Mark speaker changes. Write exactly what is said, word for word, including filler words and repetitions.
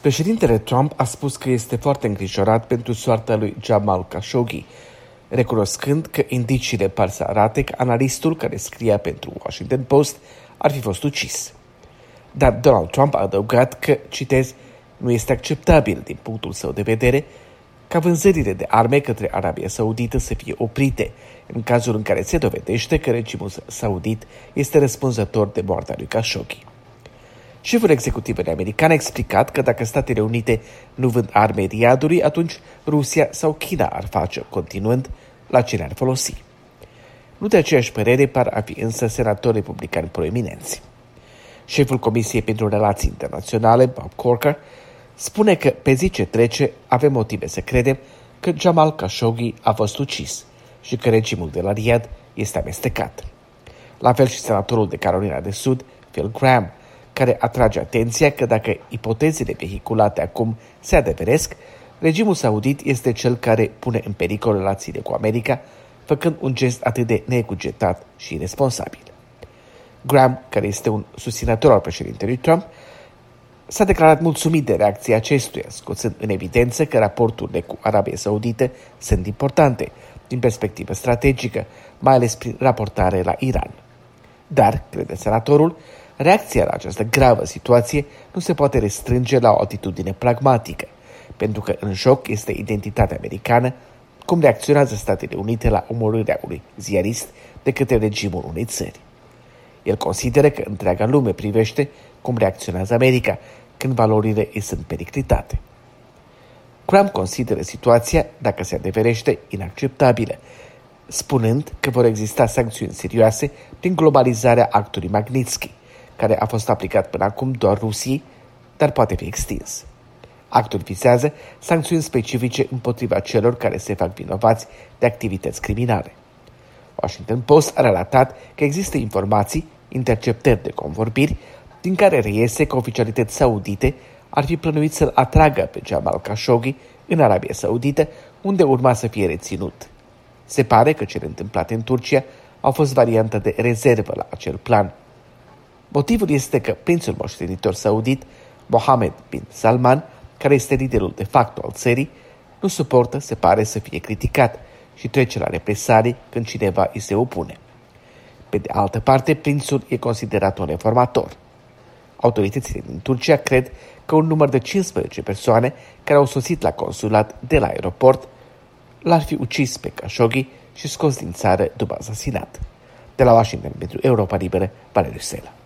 Speaker 1: Președintele Trump a spus că este foarte îngrijorat pentru soarta lui Jamal Khashoggi, recunoscând că indiciile par să arate că analistul care scria pentru Washington Post ar fi fost ucis. Dar Donald Trump a adăugat că, citez, nu este acceptabil din punctul său de vedere ca vânzările de arme către Arabia Saudită să fie oprite în cazul în care se dovedește că regimul saudit este răspunzător de moartea lui Khashoggi. Șeful executiv american a explicat că dacă Statele Unite nu vând arme Riyadului, atunci Rusia sau China ar face, continuând la ce le-ar folosi. Nu de aceeași părere par a fi însă senatori republicani proeminenți. Șeful Comisiei pentru Relații Internaționale, Bob Corker, spune că pe zi ce trece avem motive să credem că Jamal Khashoggi a fost ucis și că regimul de la Riyadh este amestecat. La fel și senatorul de Carolina de Sud, Phil Gramm, care atrage atenția că dacă ipotezele vehiculate acum se adeveresc, regimul saudit este cel care pune în pericol relațiile cu America, făcând un gest atât de necugetat și irresponsabil. Graham, care este un susținător al președintelui Trump, s-a declarat mulțumit de reacția acestuia, scoțând în evidență că raporturile cu Arabia Saudită sunt importante din perspectivă strategică, mai ales prin raportare la Iran. Dar, crede senatorul, reacția la această gravă situație nu se poate restrânge la o atitudine pragmatică, pentru că în joc este identitatea americană, cum reacționează Statele Unite la omorârea unui ziarist de către regimul unei țări. El consideră că întreaga lume privește cum reacționează America când valorile îi sunt periclitate. Trump consideră situația, dacă se adeverește, inacceptabilă, spunând că vor exista sancțiuni serioase prin globalizarea actului Magnitsky, care a fost aplicat până acum doar Rusiei, dar poate fi extins. Actul vizează sancțiuni specifice împotriva celor care se fac vinovați de activități criminale. Washington Post a relatat că există informații, interceptări de convorbiri, din care reiese că oficialități saudite ar fi plănuit să-l atragă pe Jamal Khashoggi în Arabia Saudită, unde urma să fie reținut. Se pare că cele întâmplate în Turcia au fost varianta de rezervă la acel plan. Motivul este că prințul moștenitor saudit, Mohammed bin Salman, care este liderul de facto al țării, nu suportă, se pare, să fie criticat și trece la represalii când cineva îi se opune. Pe de altă parte, prințul e considerat un reformator. Autoritățile din Turcia cred că un număr de cincisprezece persoane care au sosit la consulat de la aeroport l-ar fi ucis pe Khashoggi și scos din țară după asasinat. De la Washington pentru Europa Liberă, Valeriu Sela.